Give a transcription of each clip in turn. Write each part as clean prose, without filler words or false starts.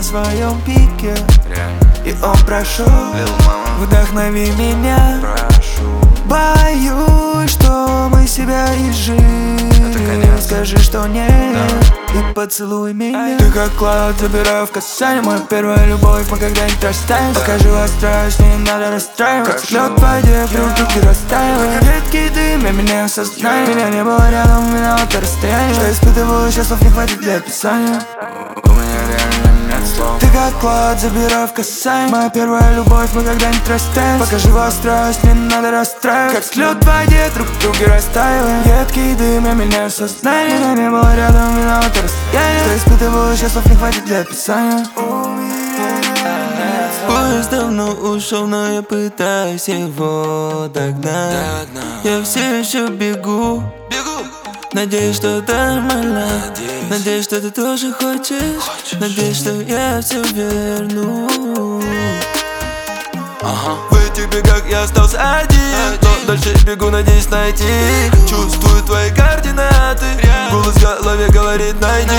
на своем пике, и он прошел. Вдохнови меня, боюсь, что мы себя изжили. Скажи, что нет, и поцелуй меня. Ты как клад, забираю в касание. Моя первая любовь, мы когда-нибудь расстанемся. Покажи страсть, не надо расстраиваться. Лед в воде, друг друга растаивает. Редкий дым, я меняю сознание. Меня не было рядом, виновато расстояние. Что испытываю, сейчас слов не хватит для описания. У меня реально нет слов. Ты как клад, забираю в касание. Моя первая любовь, мы когда-нибудь расстанемся. Покажи страсть, не надо расстраиваться. Как лед в воде, друг друга растаивает. Редкий дым, я меняю сознание. Меня не было рядом, виновато расстояние. Что испытываю, сейчас слов не хватит для описания. Поезд давно ушел, но я пытаюсь его догнать. Я все еще бегу. Надеюсь, что это нормально. Надеюсь, что ты тоже хочешь. Надеюсь, что я все верну. В этих бегах я остался один, но дальше бегу, надеюсь найти. Чувствую твои координаты. Голос в голове говорит найди.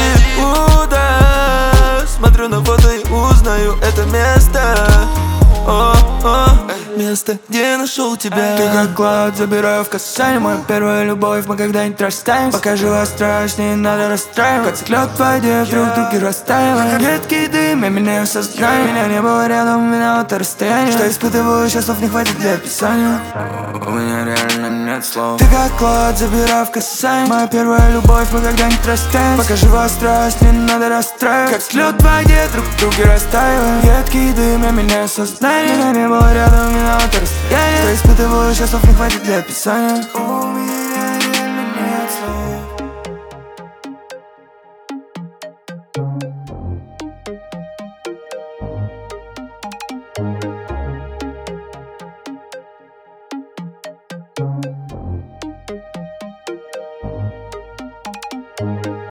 Да, смотрю на фото и узнаю это место. Место, где я нашел тебя. Ты как клад, забираю в касание. Моя первая любовь, мы когда-нибудь расстанемся. Покажи страсть, не надо расстраиваться. Как лед в воде, друг друга растаивает. Редкий дым, я меняю сознание. Меня не было рядом, виновато расстояние. Что испытываю, сейчас слов не хватит для описания. У меня реально нет слов. Ты как клад, забираю в касание. Моя первая любовь, мы когда-нибудь расстанемся. Покажи страсть, не надо расстраиваться. Как лед в воде, друг друга растаивает. Редкий дым, я меняю сознание. Меня не было рядом, виновато расстояние. Что испытываю, сейчас слов не хватит для описания.